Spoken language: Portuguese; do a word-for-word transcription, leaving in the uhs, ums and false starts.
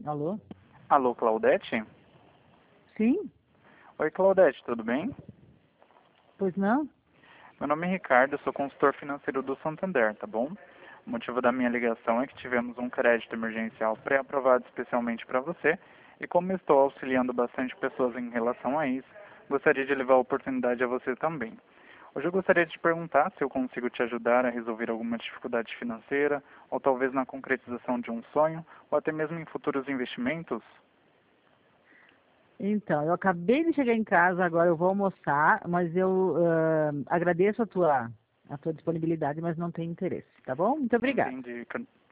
Alô? Alô, Claudete? Sim? Oi, Claudete, tudo bem? Pois não? Meu nome é Ricardo, eu sou consultor financeiro do Santander, tá bom? O motivo da minha ligação é que tivemos um crédito emergencial pré-aprovado especialmente para você e como eu estou auxiliando bastante pessoas em relação a isso, gostaria de levar a oportunidade a você também. Hoje eu gostaria de te perguntar se eu consigo te ajudar a resolver alguma dificuldade financeira, ou talvez na concretização de um sonho, ou até mesmo em futuros investimentos. Então, eu acabei de chegar em casa, agora eu vou almoçar, mas eu ah, agradeço a tua, a tua disponibilidade, mas não tenho interesse, tá bom? Muito obrigada. Entendi.